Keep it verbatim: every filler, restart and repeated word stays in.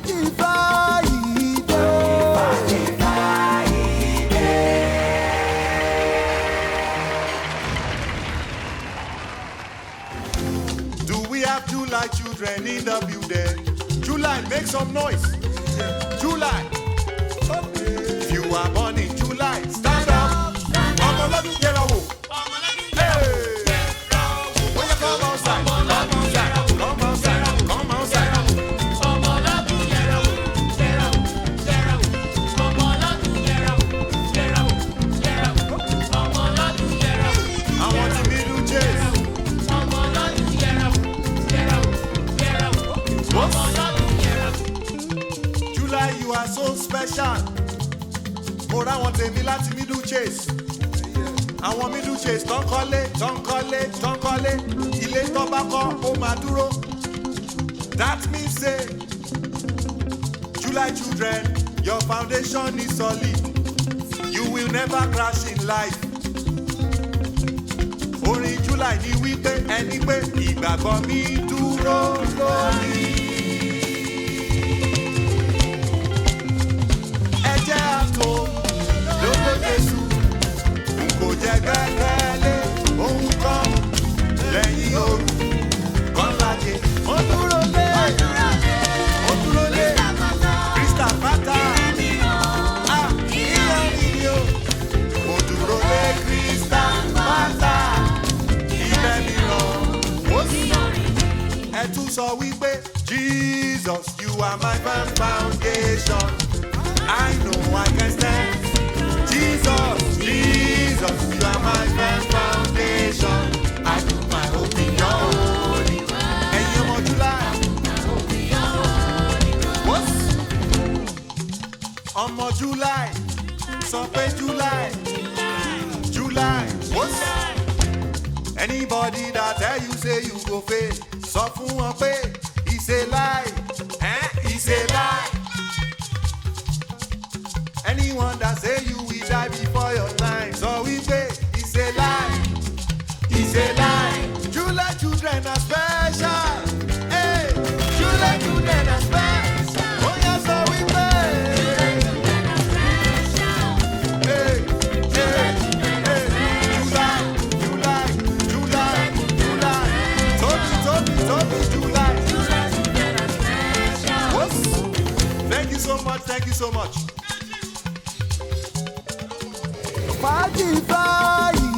Fàájì Friday. Fàájì Friday. Do we have July children in the building? July, make some noise. July. If you are born in July, stand up. Ọmọlọ́dún yẹra wò. Hey. When you come outside, come outside, come outside, come outside. I want to be Blue Jays. July, you are so special. Mo ra wọn tèmi láti Middle Chase. Àwọn Middle Chase tán kọ́lé, tán kọ́lé, tán kọ́lé. Ilé tán bá kọ́, ó máa dúró. That means say, July children, your foundation is solid. You will never crash in life. Orin July ni wípé ẹni pé ìgbàgbọ́ mi dúró lórí. Ẹ jẹ́ àtò lóko Jésù, n kò jẹ́ gbẹ́kẹ̀lé ohun kan lẹ́yìn òru kan lájẹ. Mo dúró lé, mo dúró lé, Krista Pátá, ah, ìyá mi ni o. Mo dúró lé Krista Pátá, ilẹ̀ mi lọ. Ẹ tún sọ wípé Jesus, you are my firm foundation. I know I can stand. Jesus, Jesus, you are my firm foundation. I put my hope in your holy word. Ẹ̀yin ọmọ July. What? Ọmọ July. Sọ pé July. July. What? Anybody that tell you say you go fail, sọ fún wọn pé it's a lie. Eh? It's a lie. Anyone that say you will die before your time, so we say it's a lie, it's a lie. July children are special, hey. July children are special. Oh yeah, so we say. Hey, hey, hey. July, July, July, July. Toby, Toby, Toby, July. Whoops. Thank you so much, thank you so much. Fàájì Friday.